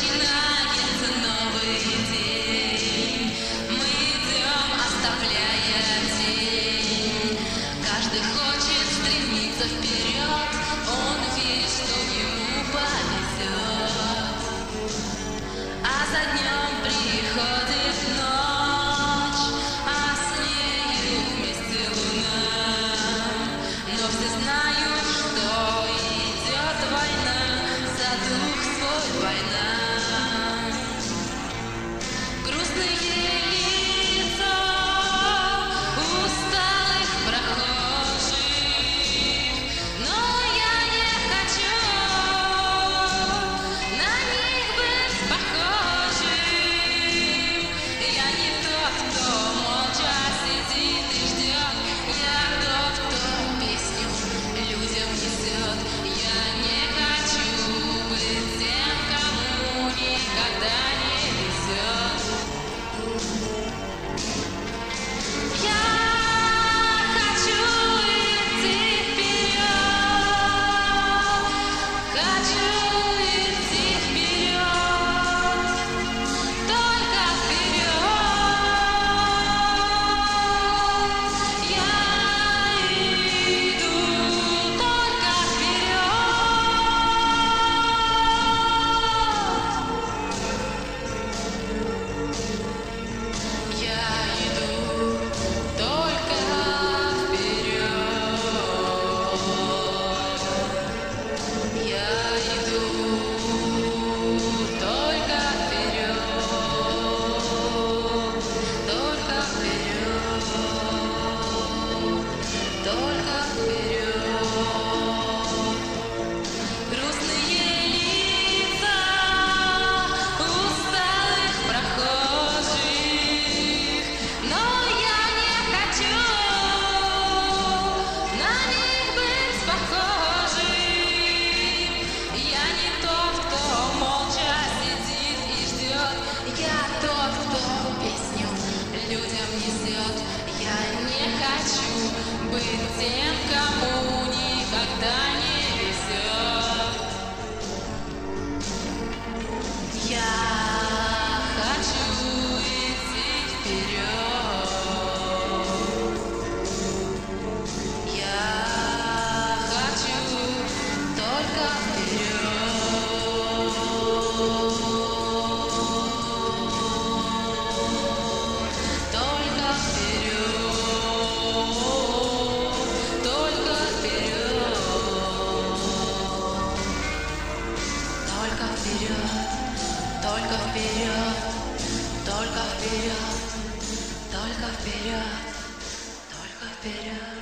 начинается новый день. Мы идем, оставляя тень. Каждый хочет стремиться вперед, он верит, что ему повезет. А за днем приходит ночь, а с нею вместе луна. Но все знают, что идет война, за дух свой война. Грустные лица усталых прохожих, но я не хочу на них быть похожим. Я не тот, кто молча сидит и ждет, я тот, кто песню людям несет. Я не хочу быть тем, кому никогда не везет. Я хочу идти вперед, хочу идти вперед, только вперед. Я иду только вперед. Я иду только вперед. Я иду только вперед. Только вперед. Только вперед. Грустные лица усталых прохожих, но я не хочу на них быть похожим. Я не тот, кто молча сидит и ждет, я тот, кто песню людям несет. Я не хочу быть тем, кому никогда не везет. Я хочу идти вперед. Я хочу только вперед. Только вперед. Только вперед. Только вперед. Только вперед. Только вперед. Только вперед. Только вперед.